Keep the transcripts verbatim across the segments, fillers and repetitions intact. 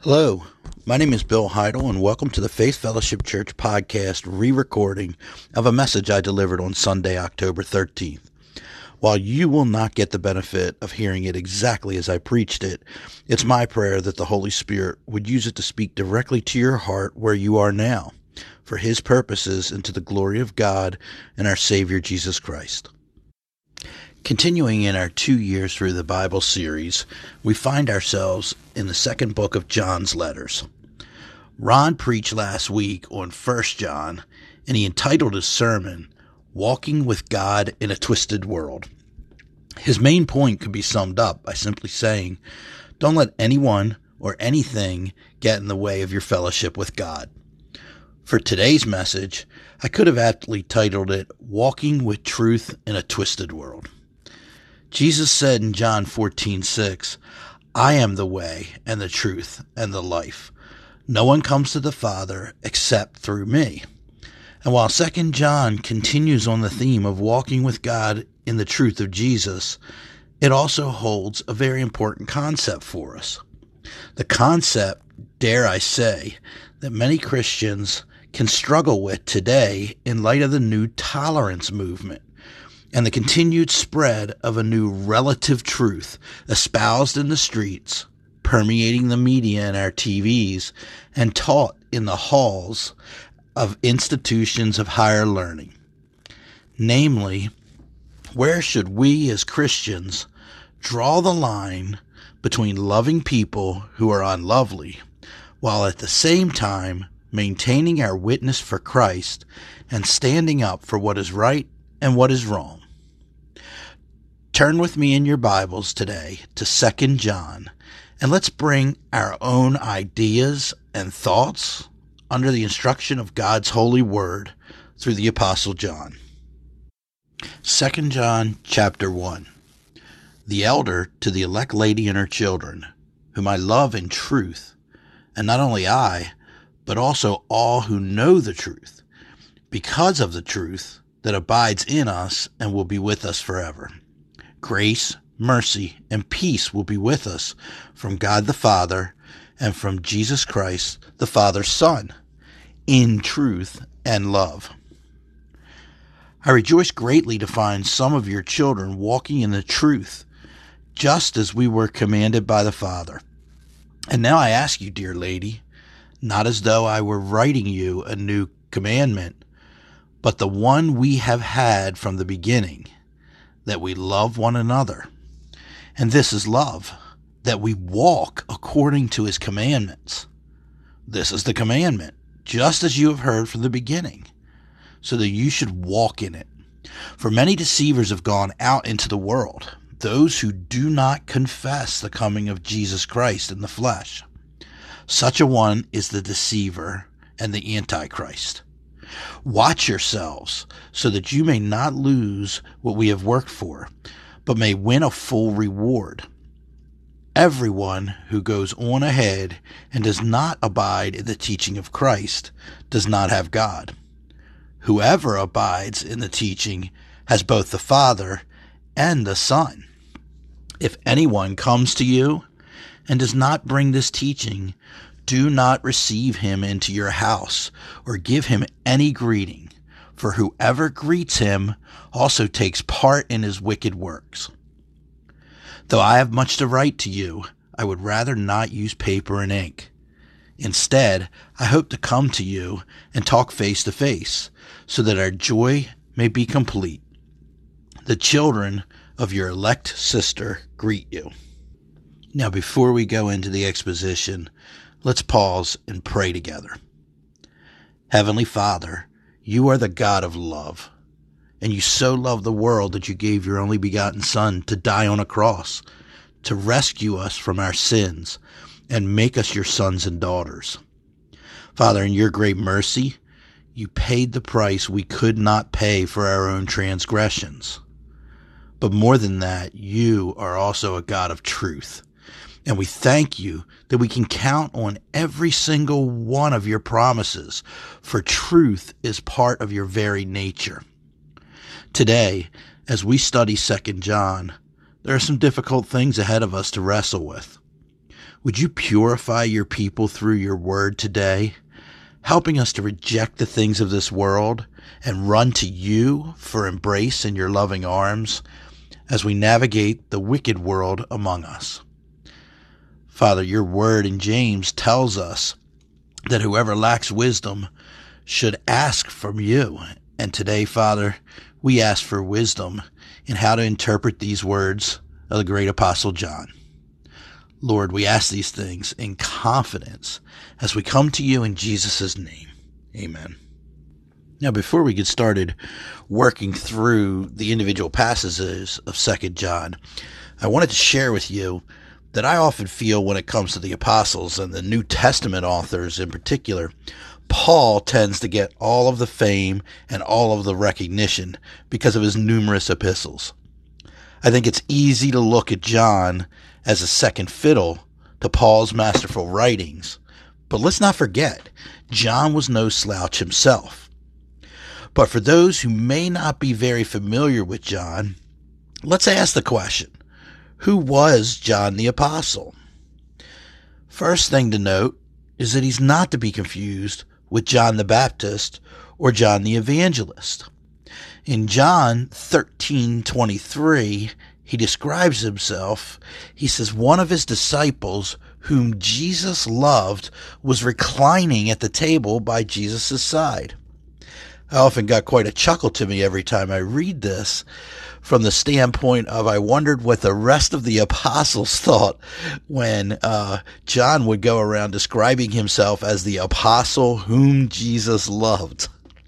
Hello, my name is Bill Heidel, and welcome to the Faith Fellowship Church podcast re-recording of a message I delivered on Sunday, October thirteenth. While you will not get the benefit of hearing it exactly as I preached it, it's my prayer that the Holy Spirit would use it to speak directly to your heart where you are now, for His purposes and to the glory of God and our Savior Jesus Christ. Continuing in our two years through the Bible series, we find ourselves in the second book of John's letters. Ron preached last week on First John, and he entitled his sermon, Walking with God in a Twisted World. His main point could be summed up by simply saying, don't let anyone or anything get in the way of your fellowship with God. For today's message, I could have aptly titled it, Walking with Truth in a Twisted World. Jesus said in John fourteen six, I am the way and the truth and the life. No one comes to the Father except through me. And while Second John continues on the theme of walking with God in the truth of Jesus, it also holds a very important concept for us. The concept, dare I say, that many Christians can struggle with today in light of the new tolerance movement and the continued spread of a new relative truth espoused in the streets, permeating the media and our T Vs, and taught in the halls of institutions of higher learning. Namely, where should we as Christians draw the line between loving people who are unlovely, while at the same time maintaining our witness for Christ and standing up for what is right and what is wrong? Turn with me in your Bibles today to Second John, and let's bring our own ideas and thoughts under the instruction of God's holy word through the Apostle John. Second John chapter one. The elder to the elect lady and her children, whom I love in truth, and not only I, but also all who know the truth, because of the truth that abides in us and will be with us forever. Grace, mercy, and peace will be with us from God the Father and from Jesus Christ, the Father's Son, in truth and love. I rejoice greatly to find some of your children walking in the truth, just as we were commanded by the Father. And now I ask you, dear lady, not as though I were writing you a new commandment, but the one we have had from the beginning, that we love one another. And this is love, that we walk according to His commandments. This is the commandment, just as you have heard from the beginning, so that you should walk in it. For many deceivers have gone out into the world, those who do not confess the coming of Jesus Christ in the flesh. Such a one is the deceiver and the Antichrist. Watch yourselves, so that you may not lose what we have worked for, but may win a full reward. Everyone who goes on ahead and does not abide in the teaching of Christ does not have God. Whoever abides in the teaching has both the Father and the Son. If anyone comes to you and does not bring this teaching, do not receive him into your house or give him any greeting, for whoever greets him also takes part in his wicked works. Though I have much to write to you, I would rather not use paper and ink. Instead, I hope to come to you and talk face to face, so that our joy may be complete. The children of your elect sister greet you. Now, before we go into the exposition, let's pause and pray together. Heavenly Father, you are the God of love, and you so loved the world that you gave your only begotten Son to die on a cross, to rescue us from our sins and make us your sons and daughters. Father, in your great mercy, you paid the price we could not pay for our own transgressions. But more than that, you are also a God of truth. And we thank you that we can count on every single one of your promises, for truth is part of your very nature. Today, as we study Second John, there are some difficult things ahead of us to wrestle with. Would you purify your people through your word today, helping us to reject the things of this world and run to you for embrace in your loving arms as we navigate the wicked world among us? Father, your word in James tells us that whoever lacks wisdom should ask from you. And today, Father, we ask for wisdom in how to interpret these words of the great Apostle John. Lord, we ask these things in confidence as we come to you in Jesus' name. Amen. Now, before we get started working through the individual passages of Second John, I wanted to share with you that I often feel when it comes to the apostles and the New Testament authors in particular, Paul tends to get all of the fame and all of the recognition because of his numerous epistles. I think it's easy to look at John as a second fiddle to Paul's masterful writings. But let's not forget, John was no slouch himself. But for those who may not be very familiar with John, let's ask the question, who was John the Apostle? First thing to note is that he's not to be confused with John the Baptist or John the Evangelist. In John thirteen twenty-three, he describes himself. He says, one of his disciples whom Jesus loved was reclining at the table by Jesus' side. I often got quite a chuckle to me every time I read this, from the standpoint of I wondered what the rest of the apostles thought when uh, John would go around describing himself as the apostle whom Jesus loved.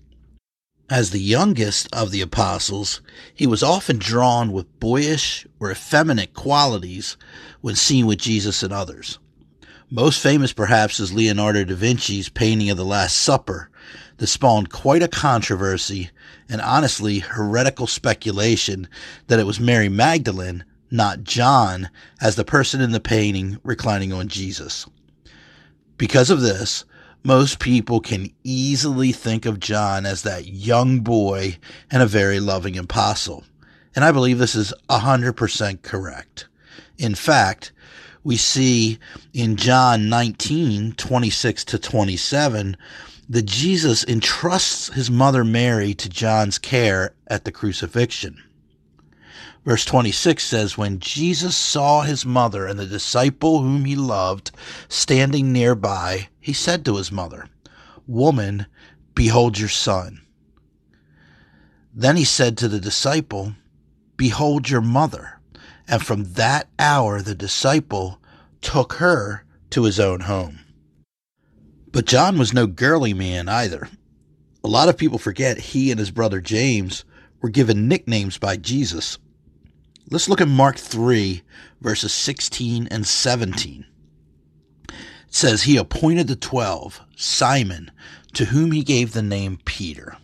As the youngest of the apostles, he was often drawn with boyish or effeminate qualities when seen with Jesus and others. Most famous perhaps is Leonardo da Vinci's painting of the Last Supper that spawned quite a controversy and honestly heretical speculation that it was Mary Magdalene, not John, as the person in the painting reclining on Jesus. Because of this, most people can easily think of John as that young boy and a very loving apostle. And I believe this is one hundred percent correct. In fact, we see in John nineteen, twenty-six to twenty-seven, that Jesus entrusts his mother Mary to John's care at the crucifixion. Verse twenty-six says, when Jesus saw his mother and the disciple whom he loved standing nearby, he said to his mother, woman, behold your son. Then he said to the disciple, behold your mother. And from that hour the disciple took her to his own home. But John was no girly man either. A lot of people forget he and his brother James were given nicknames by Jesus. Let's look at Mark three, verses sixteen and seventeen. It says, he appointed the twelve, Simon, to whom he gave the name Peter,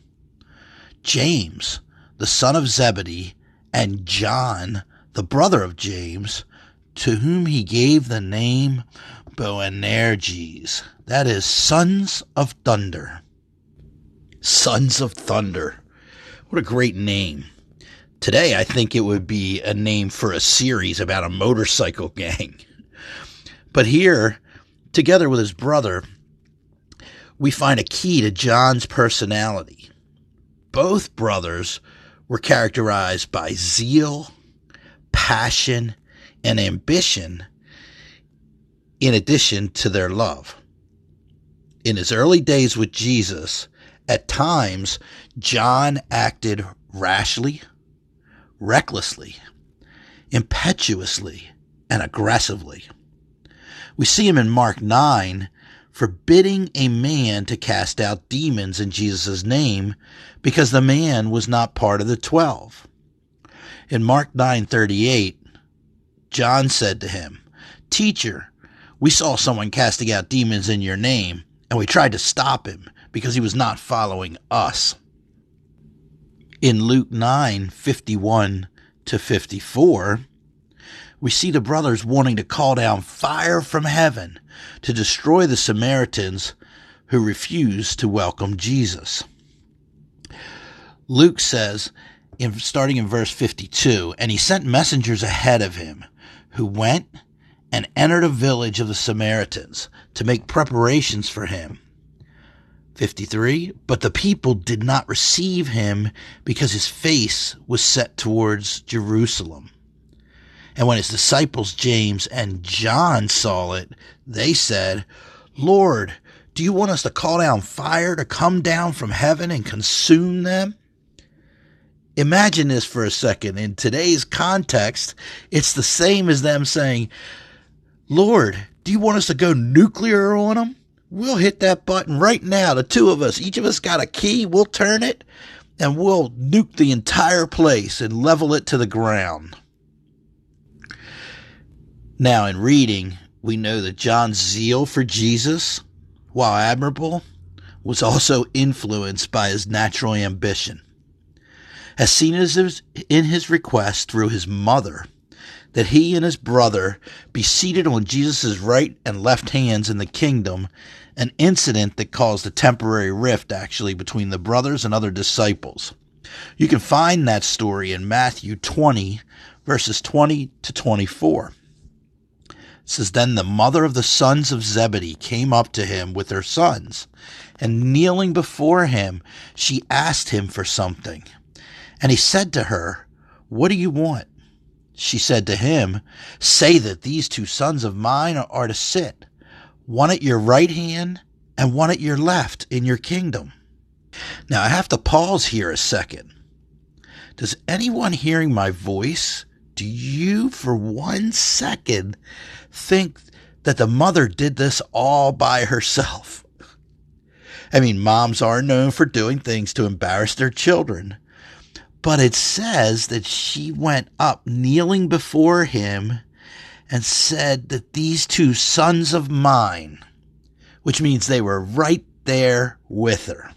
James, the son of Zebedee, and John, the brother of James, to whom he gave the name Boanerges. That is, sons of thunder. Sons of thunder. What a great name. Today, I think it would be a name for a series about a motorcycle gang. But here, together with his brother, we find a key to John's personality. Both brothers were characterized by zeal, passion, and ambition, in addition to their love. In his early days with Jesus, at times, John acted rashly, recklessly, impetuously, and aggressively. We see him in Mark nine forbidding a man to cast out demons in Jesus' name because the man was not part of the twelve. In Mark nine thirty-eight, John said to him, "Teacher, we saw someone casting out demons in your name, and we tried to stop him because he was not following us." In Luke nine fifty-one to fifty-four, we see the brothers wanting to call down fire from heaven to destroy the Samaritans who refused to welcome Jesus. Luke says, in, starting in verse fifty-two, "And he sent messengers ahead of him, who went and entered a village of the Samaritans to make preparations for him. fifty-three. But the people did not receive him because his face was set towards Jerusalem. And when his disciples James and John saw it, they said, Lord, do you want us to call down fire to come down from heaven and consume them? Imagine this for a second. In today's context, it's the same as them saying, Lord, do you want us to go nuclear on them? We'll hit that button right now. The two of us, each of us got a key. We'll turn it and we'll nuke the entire place and level it to the ground. Now, in reading, we know that John's zeal for Jesus, while admirable, was also influenced by his natural ambition. As seen as in his request through his mother, that he and his brother be seated on Jesus' right and left hands in the kingdom, an incident that caused a temporary rift, actually, between the brothers and other disciples. You can find that story in Matthew twenty, verses twenty to twenty-four. It says, Then the mother of the sons of Zebedee came up to him with her sons, and kneeling before him, she asked him for something. And he said to her, What do you want? She said to him, Say that these two sons of mine are to sit, one at your right hand and one at your left in your kingdom. Now I have to pause here a second. Does anyone hearing my voice, do you for one second think that the mother did this all by herself? I mean, moms are known for doing things to embarrass their children. But it says that she went up kneeling before him and said that these two sons of mine, which means they were right there with her.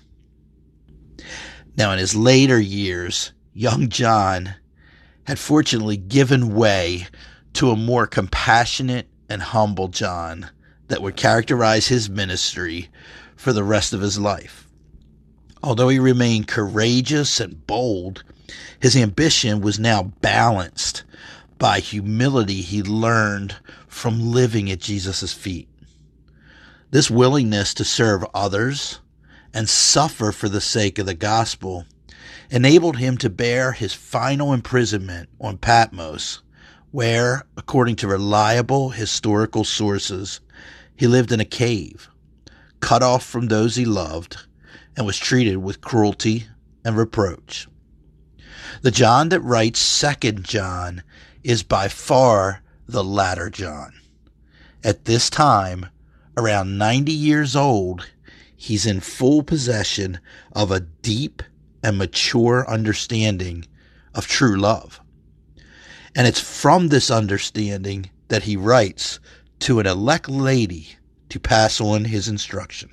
Now, in his later years, young John had fortunately given way to a more compassionate and humble John that would characterize his ministry for the rest of his life. Although he remained courageous and bold, his ambition was now balanced by humility he learned from living at Jesus' feet. This willingness to serve others and suffer for the sake of the gospel enabled him to bear his final imprisonment on Patmos, where, according to reliable historical sources, he lived in a cave, cut off from those he loved, and was treated with cruelty and reproach. The John that writes Second John is by far the latter John. At this time, around ninety years old, he's in full possession of a deep and mature understanding of true love. And it's from this understanding that he writes to an elect lady to pass on his instruction.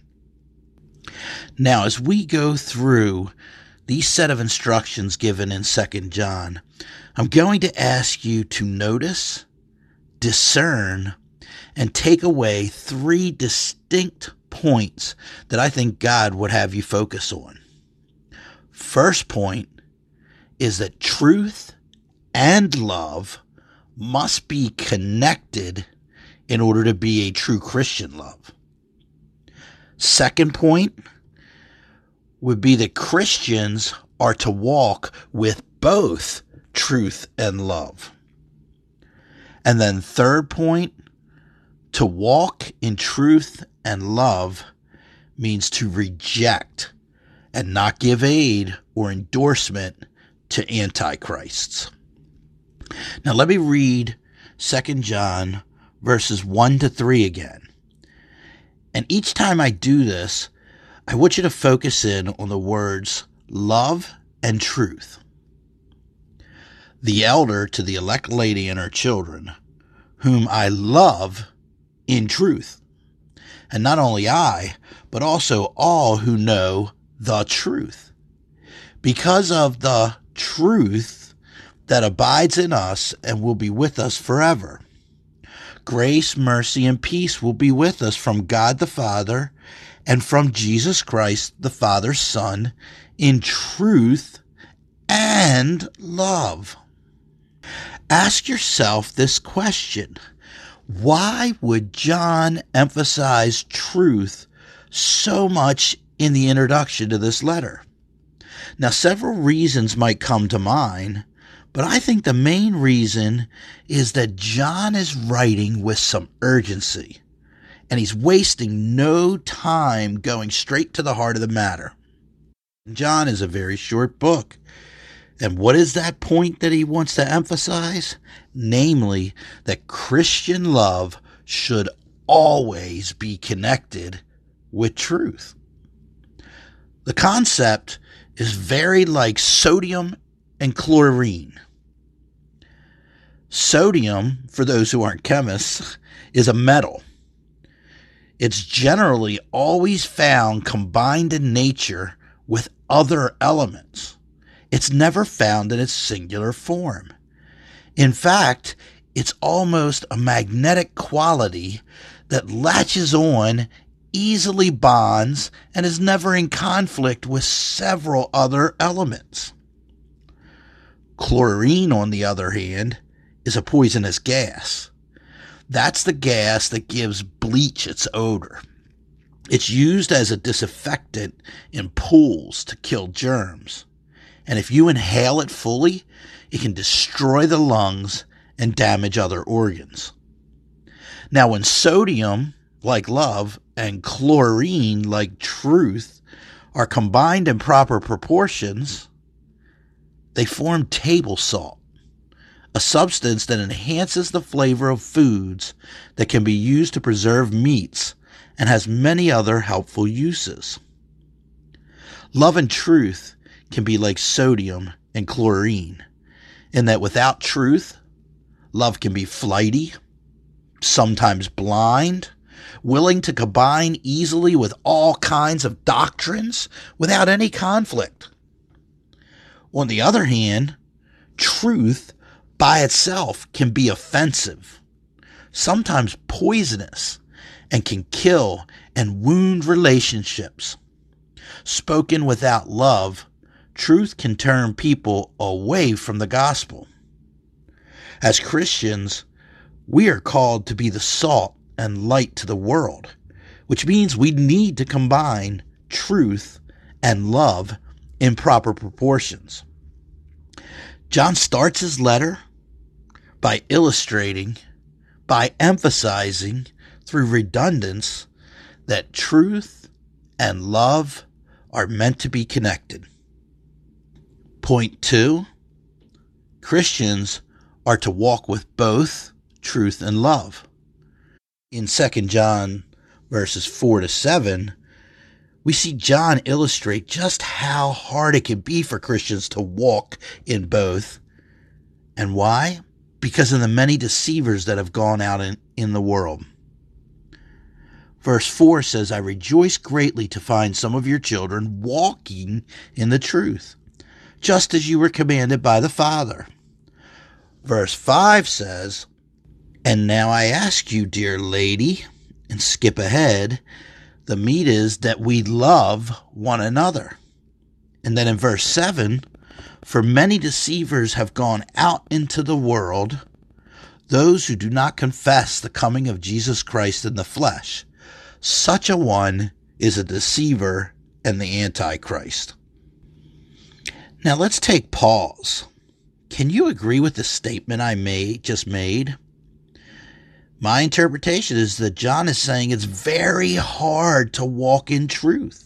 Now, as we go through these set of instructions given in Second John, I'm going to ask you to notice, discern, and take away three distinct points that I think God would have you focus on. First point is that truth and love must be connected in order to be a true Christian love. Second point would be that Christians are to walk with both truth and love. And then third point, to walk in truth and love means to reject and not give aid or endorsement to antichrists. Now let me read Second John verses one to three again. And each time I do this, I want you to focus in on the words love and truth. The elder to the elect lady and her children, whom I love in truth. And not only I, but also all who know the truth. Because of the truth that abides in us and will be with us forever. Grace, mercy, and peace will be with us from God the Father and from Jesus Christ, the Father's Son, in truth and love. Ask yourself this question. Why would John emphasize truth so much in the introduction to this letter? Now, several reasons might come to mind, but I think the main reason is that John is writing with some urgency, and he's wasting no time going straight to the heart of the matter. John is a very short book. And what is that point that he wants to emphasize? Namely, that Christian love should always be connected with truth. The concept is very like sodium and chlorine. Sodium, for those who aren't chemists, is a metal. It's generally always found combined in nature with other elements. It's never found in its singular form. In fact, it's almost a magnetic quality that latches on, easily bonds, and is never in conflict with several other elements. Chlorine, on the other hand, is a poisonous gas. That's the gas that gives bleach its odor. It's used as a disinfectant in pools to kill germs. And if you inhale it fully, it can destroy the lungs and damage other organs. Now, when sodium, like love, and chlorine, like truth, are combined in proper proportions, they form table salt, a substance that enhances the flavor of foods that can be used to preserve meats and has many other helpful uses. Love and truth can be like sodium and chlorine, in that without truth, love can be flighty, sometimes blind, willing to combine easily with all kinds of doctrines without any conflict. On the other hand, truth by itself can be offensive, sometimes poisonous, and can kill and wound relationships. Spoken without love, truth can turn people away from the gospel. As Christians, we are called to be the salt and light to the world, which means we need to combine truth and love in proper proportions. John starts his letter by illustrating, by emphasizing through redundance, that truth and love are meant to be connected. Point two, Christians are to walk with both truth and love. In Second John verses four to seven, we see John illustrate just how hard it can be for Christians to walk in both. And why? Because of the many deceivers that have gone out in, in the world. Verse four says, I rejoice greatly to find some of your children walking in the truth, just as you were commanded by the Father. Verse five says, and now I ask you, dear lady, and skip ahead, the meat is that we love one another. And then in verse seven, for many deceivers have gone out into the world, those who do not confess the coming of Jesus Christ in the flesh. Such a one is a deceiver and the Antichrist. Now let's take pause. Can you agree with the statement I made, just made? My interpretation is that John is saying it's very hard to walk in truth.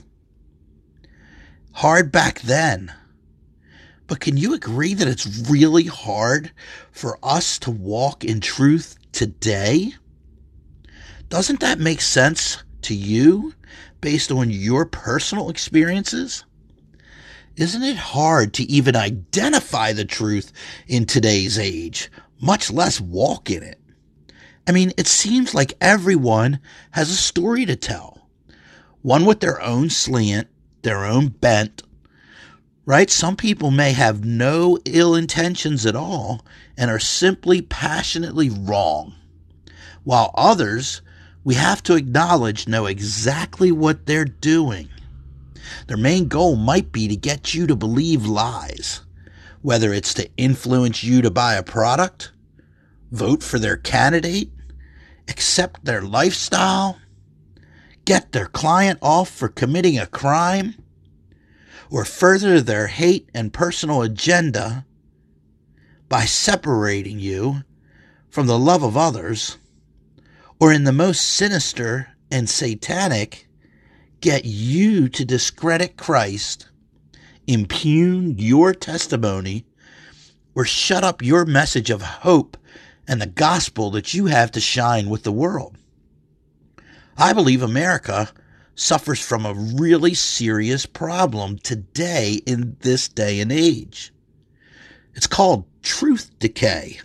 Hard back then. But can you agree that it's really hard for us to walk in truth today? Doesn't that make sense to you based on your personal experiences? Isn't it hard to even identify the truth in today's age, much less walk in it? I mean, it seems like everyone has a story to tell, one with their own slant, their own bent, right? Some people may have no ill intentions at all and are simply passionately wrong, while others, we have to acknowledge, know exactly what they're doing. Their main goal might be to get you to believe lies, whether it's to influence you to buy a product, vote for their candidate, accept their lifestyle, get their client off for committing a crime, or further their hate and personal agenda by separating you from the love of others, or in the most sinister and satanic, get you to discredit Christ, impugn your testimony, or shut up your message of hope and the gospel that you have to shine with the world. I believe America suffers from a really serious problem today in this day and age. It's called truth decay.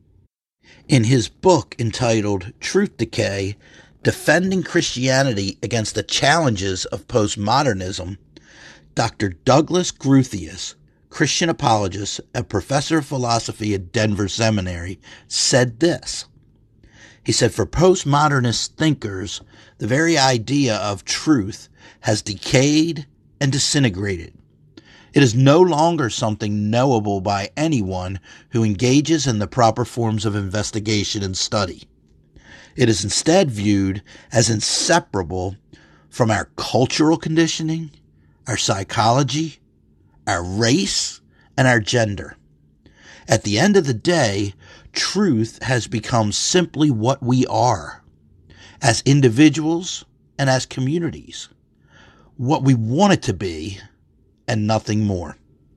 In his book entitled Truth Decay, Defending Christianity Against the Challenges of Postmodernism, Doctor Douglas Groothuis, Christian apologist and professor of philosophy at Denver Seminary, said this. He said, for postmodernist thinkers, the very idea of truth has decayed and disintegrated. It is no longer something knowable by anyone who engages in the proper forms of investigation and study. It is instead viewed as inseparable from our cultural conditioning, our psychology, our race, and our gender. At the end of the day, truth has become simply what we are, as individuals and as communities, what we want it to be, and nothing more.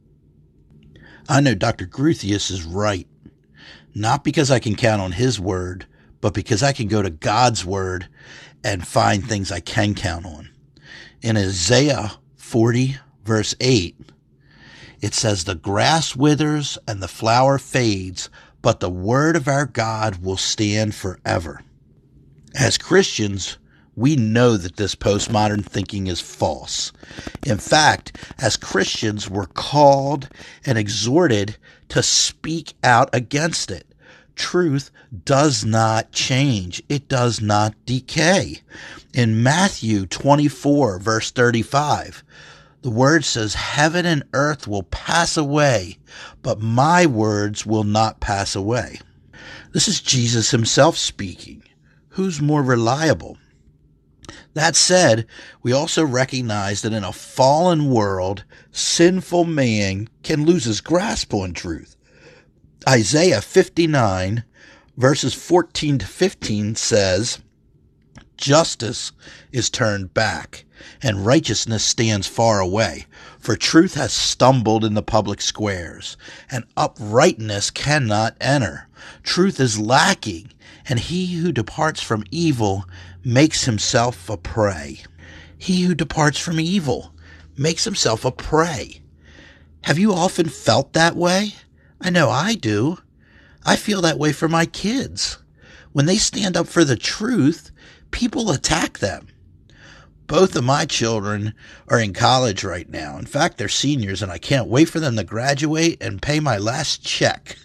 I know Doctor Groothuis is right, not because I can count on his word, but because I can go to God's word and find things I can count on. In Isaiah forty, verse eight, it says, the grass withers and the flower fades, but the word of our God will stand forever. As Christians, we know that this postmodern thinking is false. In fact, as Christians, we're called and exhorted to speak out against it. Truth does not change. It does not decay. In Matthew twenty-four, verse thirty-five, the word says, heaven and earth will pass away, but my words will not pass away. This is Jesus himself speaking. Who's more reliable? That said, we also recognize that in a fallen world, sinful man can lose his grasp on truth. Isaiah fifty-nine, verses fourteen to fifteen says, justice is turned back, and righteousness stands far away. For truth has stumbled in the public squares, and uprightness cannot enter. Truth is lacking, and he who departs from evil makes himself a prey. He who departs from evil makes himself a prey. Have you often felt that way? I know I do. I feel that way for my kids. When they stand up for the truth, people attack them. Both of my children are in college right now. In fact, they're seniors, and I can't wait for them to graduate and pay my last check.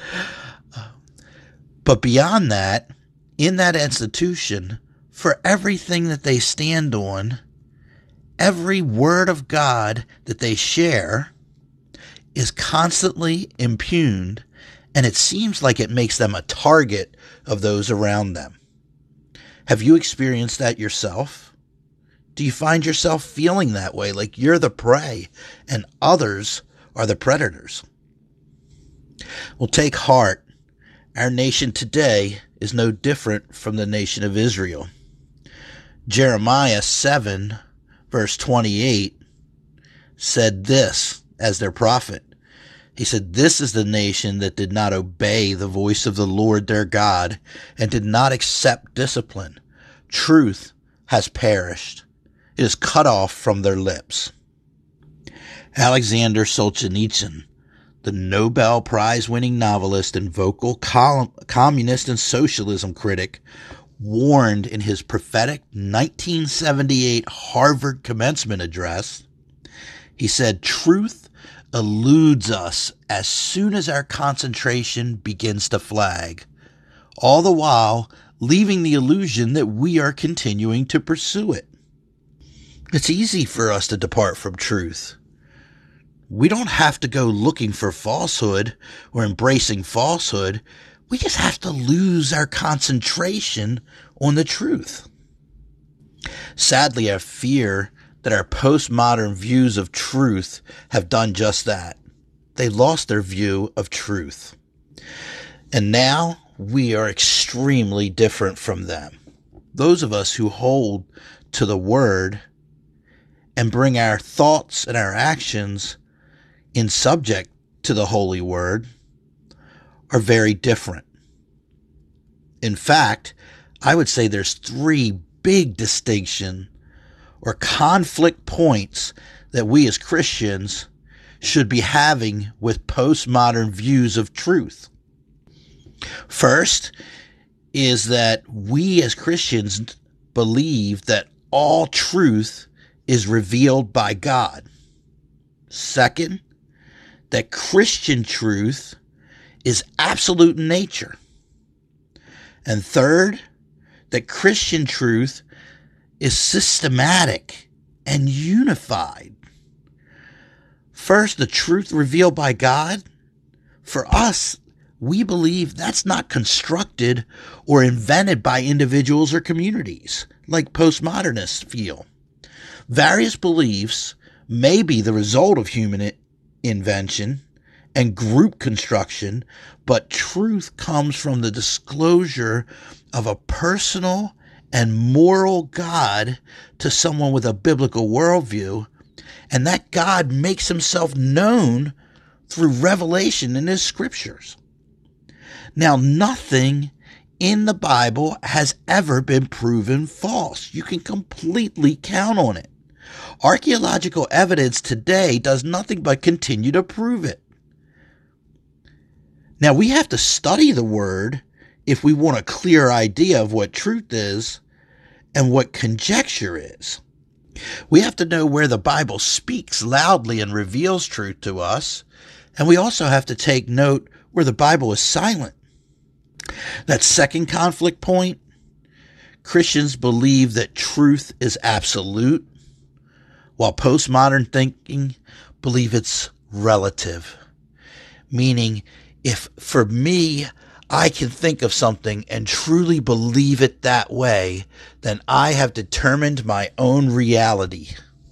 But beyond that, in that institution, for everything that they stand on, every word of God that they share is constantly impugned, and it seems like it makes them a target of those around them. Have you experienced that yourself? Do you find yourself feeling that way, like you're the prey and others are the predators? Well, take heart. Our nation today is no different from the nation of Israel. Jeremiah seven, verse twenty-eight, said this as their prophet. He said, this is the nation that did not obey the voice of the Lord their God and did not accept discipline. Truth has perished. It is cut off from their lips. Alexander Solzhenitsyn, the Nobel Prize-winning novelist and vocal com- communist and socialism critic, warned in his prophetic nineteen seventy-eight Harvard commencement address. He said, truth eludes us as soon as our concentration begins to flag, all the while leaving the illusion that we are continuing to pursue it. It's easy for us to depart from truth. We don't have to go looking for falsehood or embracing falsehood. We just have to lose our concentration on the truth. Sadly, I fear that our postmodern views of truth have done just that. They lost their view of truth. And now we are extremely different from them. Those of us who hold to the Word and bring our thoughts and our actions in subject to the Holy Word are very different. In fact, I would say there's three big distinction or conflict points that we as Christians should be having with postmodern views of truth. First is that we as Christians believe that all truth is revealed by God. Second, that Christian truth is absolute in nature. And third, that Christian truth is systematic and unified. First, the truth revealed by God. For us, we believe that's not constructed or invented by individuals or communities, like postmodernists feel. Various beliefs may be the result of human invention and group construction, but truth comes from the disclosure of a personal and moral God to someone with a biblical worldview, and that God makes himself known through revelation in his scriptures. Now, nothing in the Bible has ever been proven false. You can completely count on it. Archaeological evidence today does nothing but continue to prove it. Now, we have to study the Word if we want a clear idea of what truth is and what conjecture is. We have to know where the Bible speaks loudly and reveals truth to us, and we also have to take note where the Bible is silent. That second conflict point, Christians believe that truth is absolute, while postmodern thinking believe it's relative. Meaning, if for me, I can think of something and truly believe it that way, then I have determined my own reality.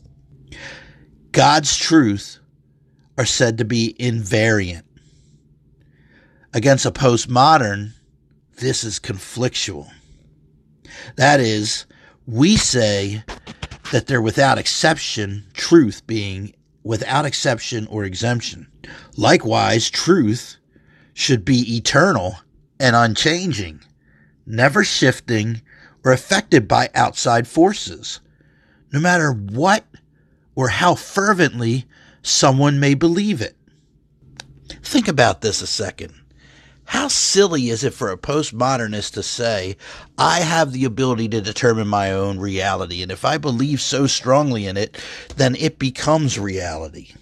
God's truth are said to be invariant. Against a postmodern, this is conflictual. That is, we say that they're without exception, truth being without exception or exemption. Likewise, truth should be eternal and unchanging, never shifting or affected by outside forces, no matter what or how fervently someone may believe it. Think about this a second. How silly is it for a postmodernist to say, I have the ability to determine my own reality, and if I believe so strongly in it, then it becomes reality.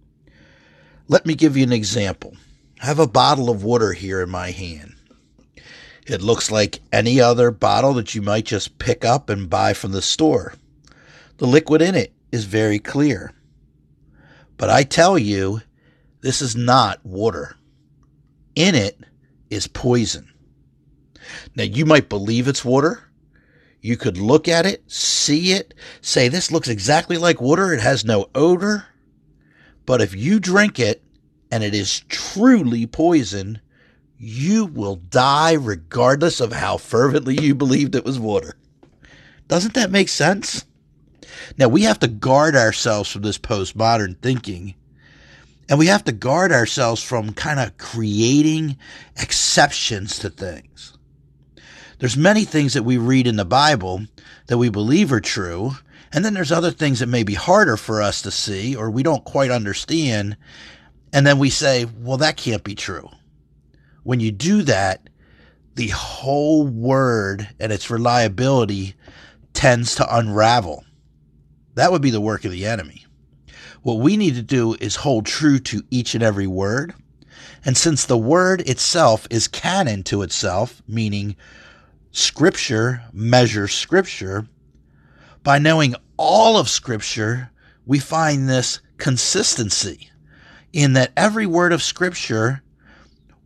Let me give you an example. I have a bottle of water here in my hand. It looks like any other bottle that you might just pick up and buy from the store. The liquid in it is very clear. But I tell you, this is not water. In it is poison. Now, you might believe it's water. You could look at it, see it, say this looks exactly like water. It has no odor. But if you drink it and it is truly poison, you will die regardless of how fervently you believed it was water. Doesn't that make sense? Now, we have to guard ourselves from this postmodern thinking. And we have to guard ourselves from kind of creating exceptions to things. There's many things that we read in the Bible that we believe are true. And then there's other things that may be harder for us to see or we don't quite understand. And then we say, well, that can't be true. When you do that, the whole word and its reliability tends to unravel. That would be the work of the enemy. What we need to do is hold true to each and every word. And since the word itself is canon to itself, meaning Scripture measures Scripture, by knowing all of Scripture, we find this consistency in that every word of Scripture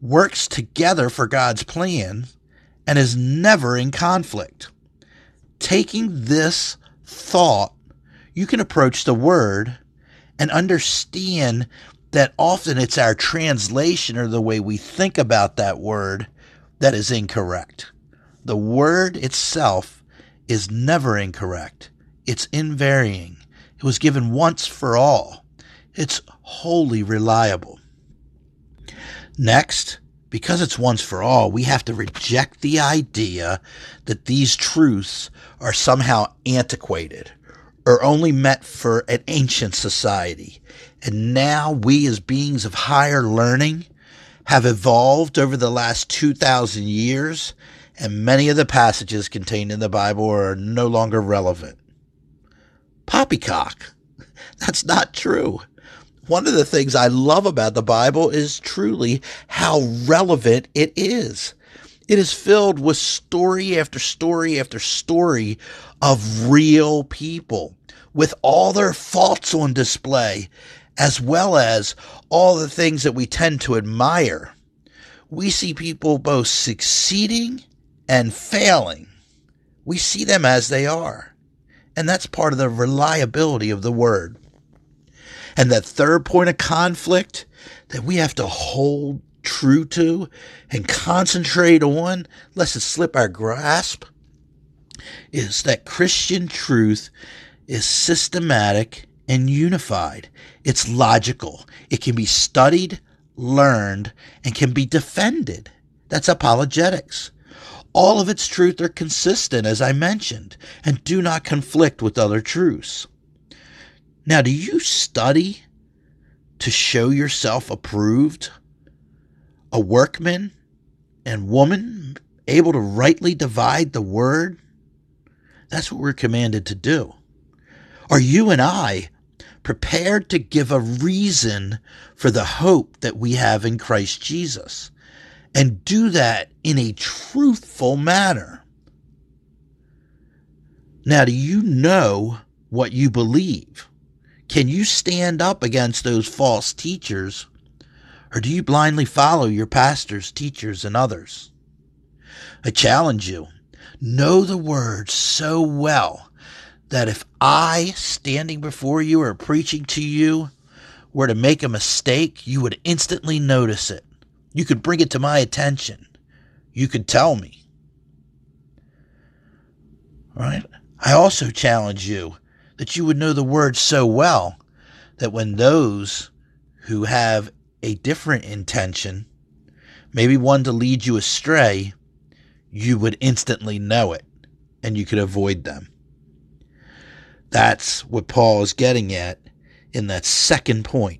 works together for God's plan and is never in conflict. Taking this thought, you can approach the Word and understand that often it's our translation or the way we think about that word that is incorrect. The Word itself is never incorrect. It's unvarying. It was given once for all. It's wholly reliable. Next, because it's once for all, we have to reject the idea that these truths are somehow antiquated or only meant for an ancient society. And now we as beings of higher learning have evolved over the last two thousand years, and many of the passages contained in the Bible are no longer relevant. Poppycock. That's not true. One of the things I love about the Bible is truly how relevant it is. It is filled with story after story after story of real people with all their faults on display, as well as all the things that we tend to admire. We see people both succeeding and failing. We see them as they are. And that's part of the reliability of the Word. And that third point of conflict that we have to hold true to and concentrate on, lest it slip our grasp, is that Christian truth is systematic and unified. It's logical. It can be studied, learned, and can be defended. That's apologetics. All of its truths are consistent, as I mentioned, and do not conflict with other truths. Now, do you study to show yourself approved? A workman and woman able to rightly divide the word? That's what we're commanded to do. Are you and I prepared to give a reason for the hope that we have in Christ Jesus, and do that in a truthful manner? Now, do you know what you believe? Can you stand up against those false teachers, or do you blindly follow your pastors, teachers, and others? I challenge you, know the Word so well that if I, standing before you or preaching to you, were to make a mistake, you would instantly notice it. You could bring it to my attention. You could tell me. All right? I also challenge you that you would know the Word so well that when those who have a different intention, maybe one to lead you astray, you would instantly know it and you could avoid them. That's what Paul is getting at in that second point,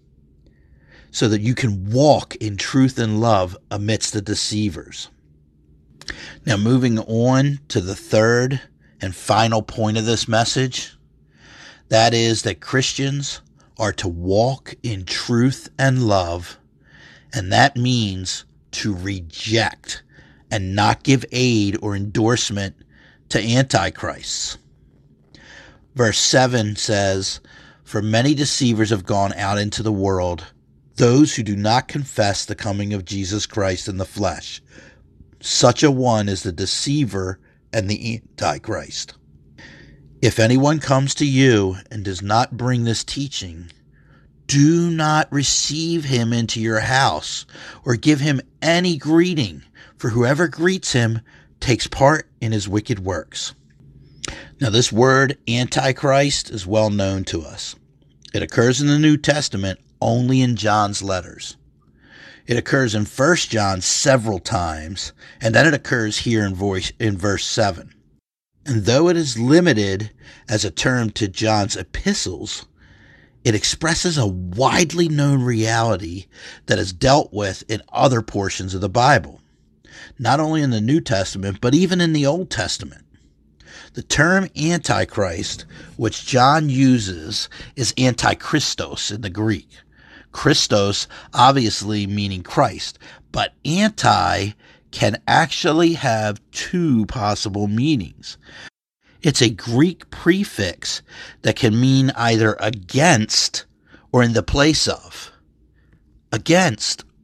so that you can walk in truth and love amidst the deceivers. Now, moving on to the third and final point of this message, that is that Christians are to walk in truth and love, and that means to reject and not give aid or endorsement to antichrists. Verse seven says, "For many deceivers have gone out into the world, those who do not confess the coming of Jesus Christ in the flesh. Such a one is the deceiver and the antichrist. If anyone comes to you and does not bring this teaching, do not receive him into your house or give him any greeting, for whoever greets him takes part in his wicked works." Now, this word antichrist is well known to us. It occurs in the New Testament only in John's letters. It occurs in First John several times, and then it occurs here in, voice, in verse seven. And though it is limited as a term to John's epistles, it expresses a widely known reality that is dealt with in other portions of the Bible, not only in the New Testament, but even in the Old Testament. The term Antichrist, which John uses, is Antichristos in the Greek. Christos obviously meaning Christ, but anti can actually have two possible meanings. It's a Greek prefix that can mean either against or in the place of. Against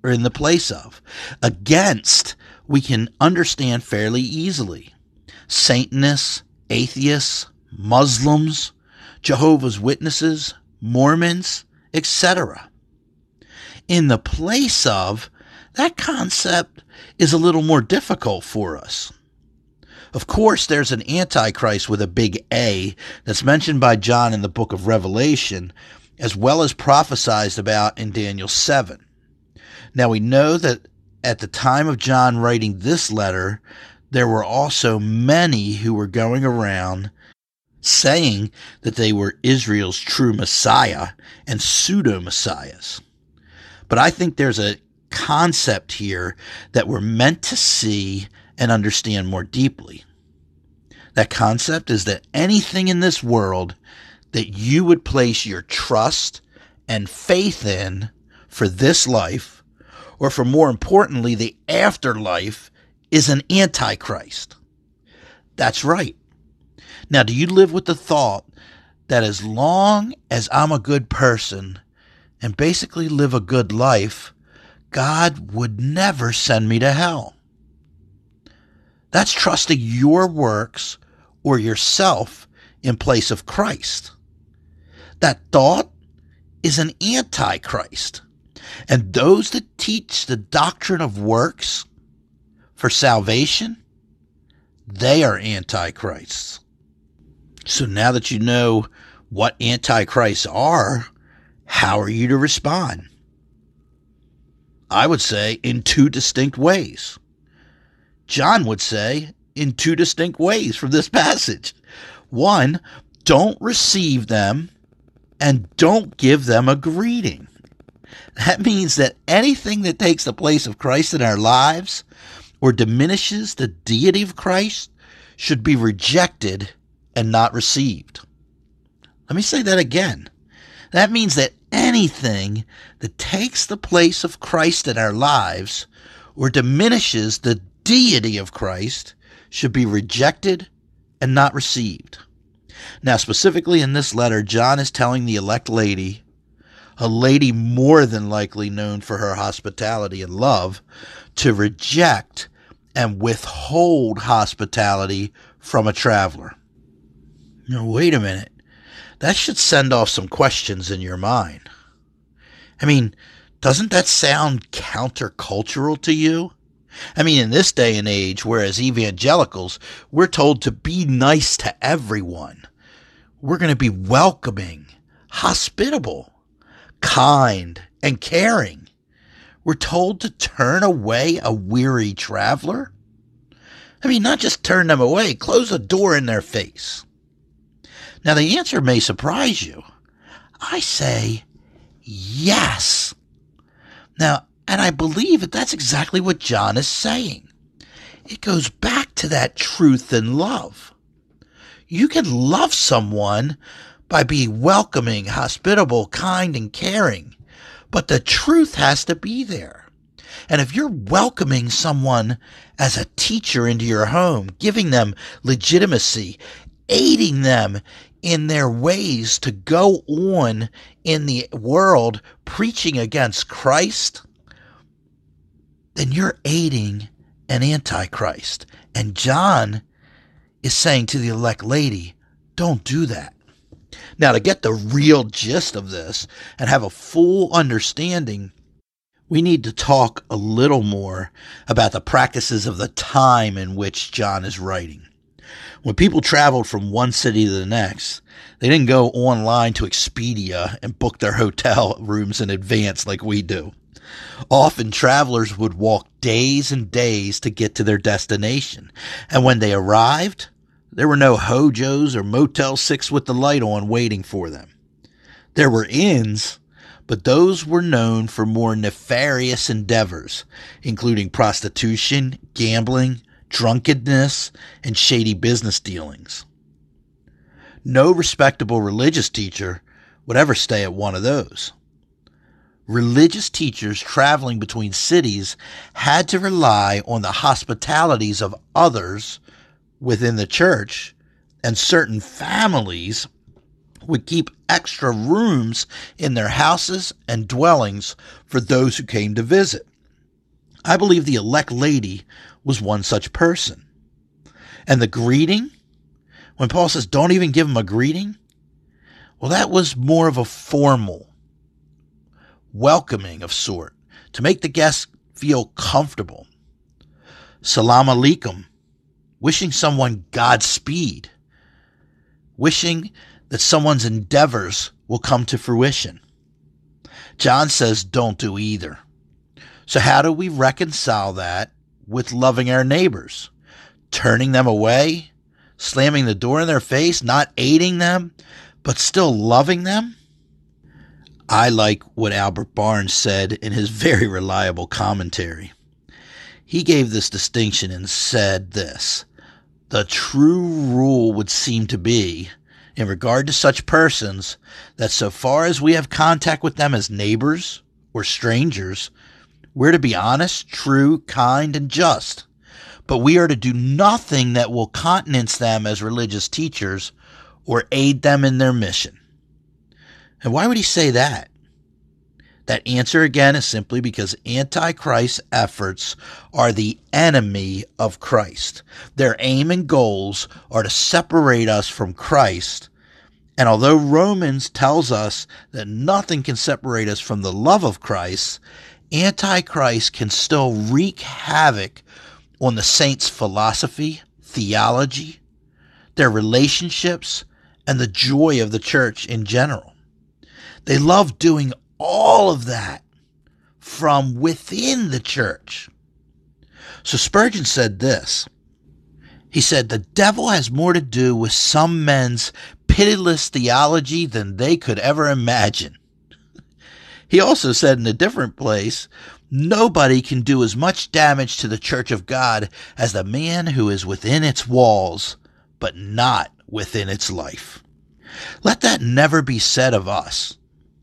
or in the place of. Against, we can understand fairly easily. Satanists, atheists, Muslims, Jehovah's Witnesses, Mormons, et cetera. In the place of, that concept is a little more difficult for us. Of course, there's an Antichrist with a big A that's mentioned by John in the book of Revelation, as well as prophesied about in Daniel seven. Now, we know that at the time of John writing this letter, there were also many who were going around saying that they were Israel's true Messiah and pseudo-messiahs. But I think there's a concept here that we're meant to see and understand more deeply. That concept is that anything in this world that you would place your trust and faith in for this life, or for more importantly, the afterlife, is an antichrist. That's right. Now, do you live with the thought that as long as I'm a good person and basically live a good life, God would never send me to hell? That's trusting your works or yourself in place of Christ. That thought is an antichrist. And those that teach the doctrine of works for salvation, they are antichrists. So now that you know what antichrists are, how are you to respond? I would say in two distinct ways. John would say in two distinct ways from this passage. One, don't receive them and don't give them a greeting. That means that anything that takes the place of Christ in our lives or diminishes the deity of Christ should be rejected and not received. Let me say that again. That means that anything that takes the place of Christ in our lives or diminishes the deity of Christ should be rejected and not received. Now, specifically in this letter, John is telling the elect lady, a lady more than likely known for her hospitality and love, to reject and withhold hospitality from a traveler. Now, wait a minute. That should send off some questions in your mind. I mean, doesn't that sound countercultural to you? I mean, in this day and age, whereas evangelicals, we're told to be nice to everyone. We're going to be welcoming, hospitable, kind, and caring. We're told to turn away a weary traveler. I mean, not just turn them away, close a door in their face. Now, the answer may surprise you. I say yes. Now, and I believe that that's exactly what John is saying. It goes back to that truth and love. You can love someone by being welcoming, hospitable, kind, and caring, but the truth has to be there. And if you're welcoming someone as a teacher into your home, giving them legitimacy, aiding them in their ways to go on in the world preaching against Christ, then you're aiding an antichrist. And John is saying to the elect lady, don't do that. Now, to get the real gist of this and have a full understanding, we need to talk a little more about the practices of the time in which John is writing. When people traveled from one city to the next, they didn't go online to Expedia and book their hotel rooms in advance like we do. Often travelers would walk days and days to get to their destination. And when they arrived, there were no Hojos or Motel six with the light on waiting for them. There were inns, but those were known for more nefarious endeavors, including prostitution, gambling, drunkenness, and shady business dealings. No respectable religious teacher would ever stay at one of those. Religious teachers traveling between cities had to rely on the hospitalities of others within the church, and certain families would keep extra rooms in their houses and dwellings for those who came to visit. I believe the elect lady was one such person. And the greeting, when Paul says, don't even give them a greeting, well, that was more of a formal, welcoming of sort, to make the guests feel comfortable. Salam alaikum, wishing someone Godspeed, wishing that someone's endeavors will come to fruition. John says don't do either. So how do we reconcile that with loving our neighbors? Turning them away, slamming the door in their face, not aiding them, but still loving them? I like what Albert Barnes said in his very reliable commentary. He gave this distinction and said this: the true rule would seem to be, in regard to such persons, that so far as we have contact with them as neighbors or strangers, we're to be honest, true, kind, and just. But we are to do nothing that will countenance them as religious teachers or aid them in their mission. And why would he say that? That answer, again, is simply because Antichrist's efforts are the enemy of Christ. Their aim and goals are to separate us from Christ. And although Romans tells us that nothing can separate us from the love of Christ, Antichrist can still wreak havoc on the saints' philosophy, theology, their relationships, and the joy of the church in general. They love doing all of that from within the church. So Spurgeon said this. He said, the devil has more to do with some men's pitiless theology than they could ever imagine. He also said in a different place, nobody can do as much damage to the church of God as the man who is within its walls, but not within its life. Let that never be said of us.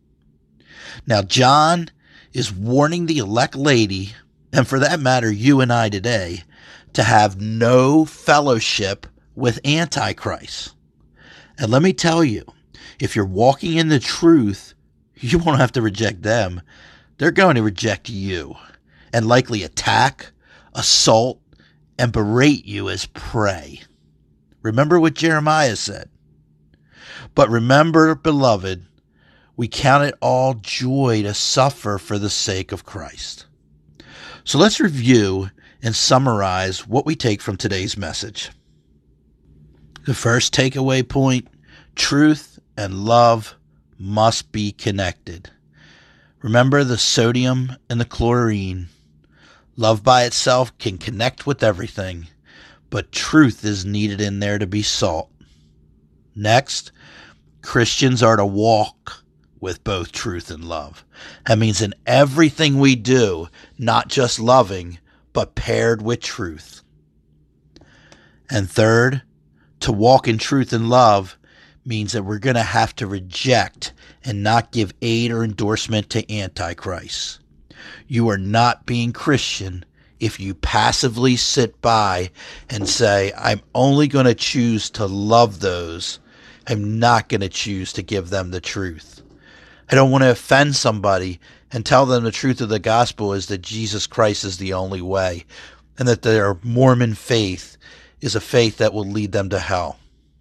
Now, John is warning the elect lady, and for that matter, you and I today, to have no fellowship with Antichrist. And let me tell you, if you're walking in the truth, you won't have to reject them. They're going to reject you and likely attack, assault, and berate you as prey. Remember what Jeremiah said. But remember, beloved, we count it all joy to suffer for the sake of Christ. So let's review and summarize what we take from today's message. The first takeaway point, truth and love must be connected. Remember the sodium and the chlorine. Love by itself can connect with everything, but truth is needed in there to be salt. Next, Christians are to walk with both truth and love. That means in everything we do, not just loving, but paired with truth. And third, to walk in truth and love means that we're going to have to reject and not give aid or endorsement to Antichrist. You are not being Christian if you passively sit by and say, I'm only going to choose to love those. I'm not going to choose to give them the truth. I don't want to offend somebody and tell them the truth of the gospel is that Jesus Christ is the only way and that their Mormon faith is a faith that will lead them to hell.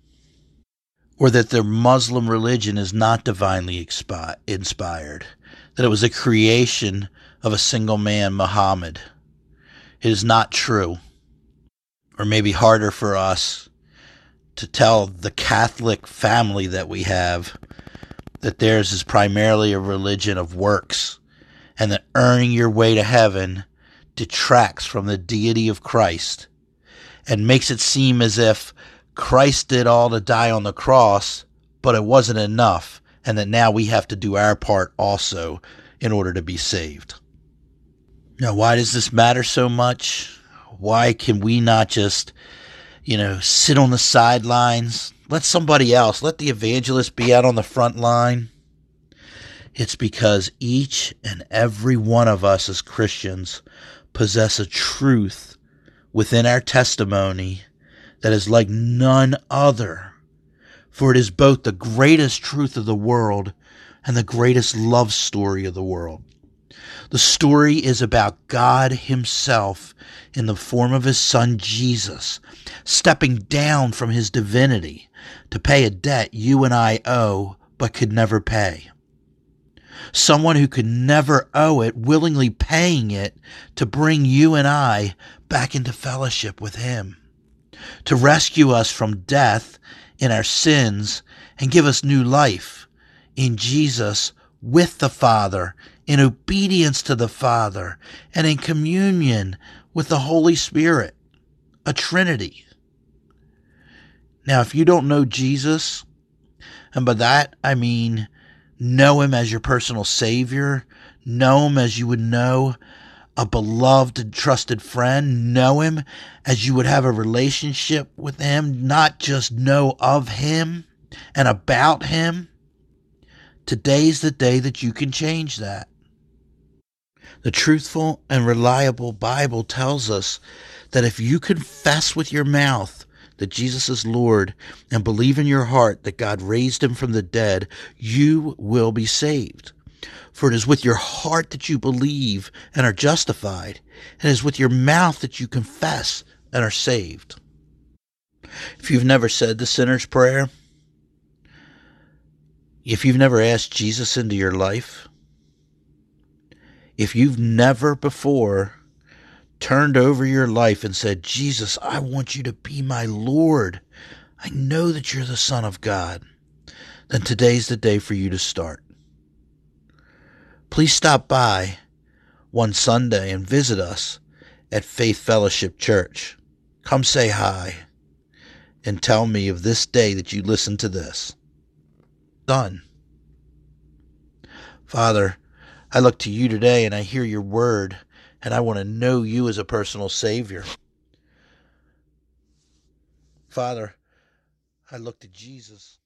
Or that their Muslim religion is not divinely inspired, that it was a creation of a single man, Muhammad. It is not true. Or maybe harder for us to tell the Catholic family that we have that theirs is primarily a religion of works, and that earning your way to heaven detracts from the deity of Christ and makes it seem as if Christ did all to die on the cross, but it wasn't enough, and that now we have to do our part also in order to be saved. Now, why does this matter so much? Why can we not just, you know, sit on the sidelines? Let somebody else, let the evangelist be out on the front line. It's because each and every one of us as Christians possess a truth within our testimony that is like none other. For it is both the greatest truth of the world and the greatest love story of the world. The story is about God himself in the form of his son Jesus, stepping down from his divinity to pay a debt you and I owe but could never pay. Someone who could never owe it, willingly paying it to bring you and I back into fellowship with him, to rescue us from death in our sins and give us new life in Jesus with the Father, in obedience to the Father, and in communion with the Holy Spirit, a Trinity. Now, if you don't know Jesus, and by that I mean know him as your personal Savior, know him as you would know a beloved and trusted friend, know him as you would have a relationship with him, not just know of him and about him, today's the day that you can change that. The truthful and reliable Bible tells us that if you confess with your mouth that Jesus is Lord and believe in your heart that God raised him from the dead, you will be saved. For it is with your heart that you believe and are justified, and it is with your mouth that you confess and are saved. If you've never said the sinner's prayer, if you've never asked Jesus into your life, if you've never before turned over your life and said, Jesus, I want you to be my Lord. I know that you're the Son of God. Then today's the day for you to start. Please stop by one Sunday and visit us at Faith Fellowship Church. Come say hi and tell me of this day that you listened to this. Done. Father, I look to you today and I hear your word, and I want to know you as a personal Savior. Father, I look to Jesus.